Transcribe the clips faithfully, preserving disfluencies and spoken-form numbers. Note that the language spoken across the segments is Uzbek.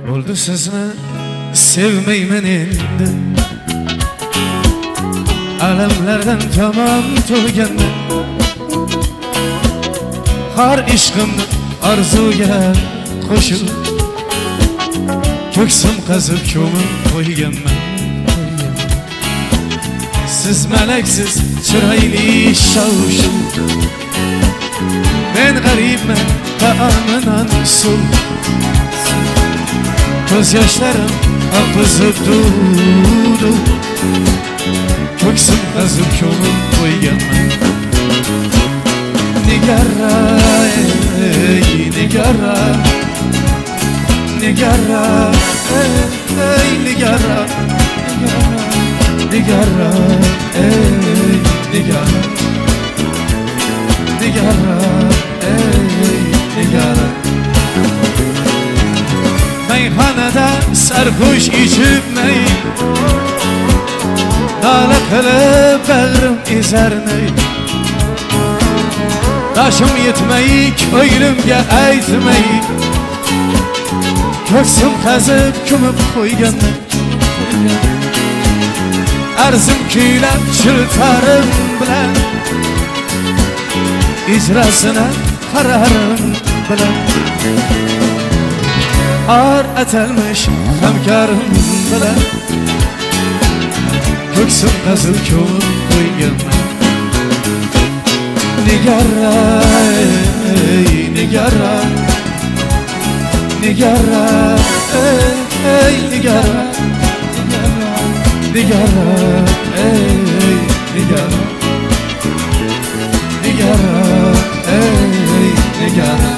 Bo'ldi sizni sevmayman endi, alamlardan tamam to'lganman. Har ishqimni arzuga qo'shib, ko'ksim qazib ko'mib qo'yganman. Siz malaksiz chiroyli shovshu, men g'aribman ta'aminan suv. Ko'z yoshlarim oqizib duv-duv, ko'ksim qazib ko'mib qo'yganman. Nigara, ey nigara, nigara, ey nigara, nigara, ey nigara, nigara, ey nigara. Meyhanada sarhoş içibmey, nala qilib bag'rim ezarmay. Taşım yetmey, ko'nglimga aytmay, ko'ksim qazib ko'mib qo'yganman. Arzim kuylab chiltarim bilan, ijrosini qararim bilan. Ar atalmış hamkarım bilan, ko'ksim qazib ko'mib qo'yganman. Nigara, ey nigara, nigara, ey nigara, nigara, ey nigara, nigara, ey nigara.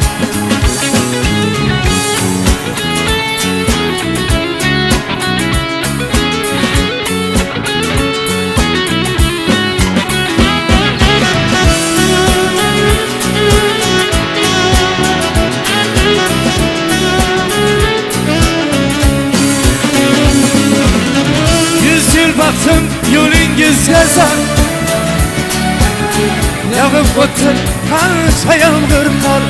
Baktım yolingizga zor, yog'ib o'tdi qancha yomg'ir qor.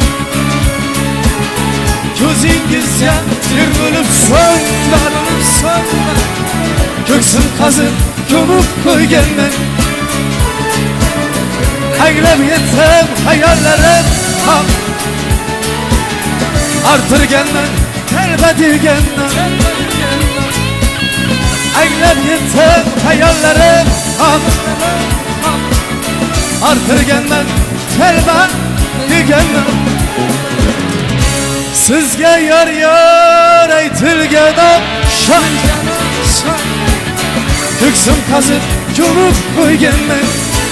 Ko'zingizga ter bo'lib so'nmadim, so'nmadim, ko'ksim qazib ko'mib qo'yganman. Anglab yetdim hayollarim ham, orttirganman qalba deganman. Anglab yetdim hayollarim ham, orttirganman qalba deganman. Sizga yor yor aytilgan shon, ko'ksim qazib ko'mib qo'yganman.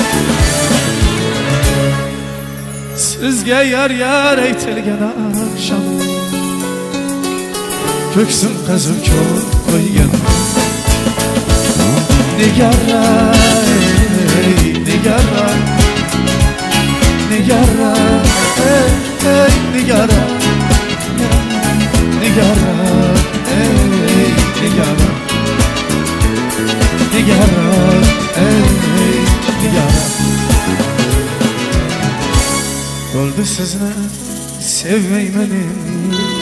Sizga yor yor aytilgan shon, ko'ksim qazib ko'mib qo'yganman. Nigara, ey nigara, nigara, ey nigara, nigara, ey nigara, nigara, ey nigara. Bo'ldi sizni sevmayman endi,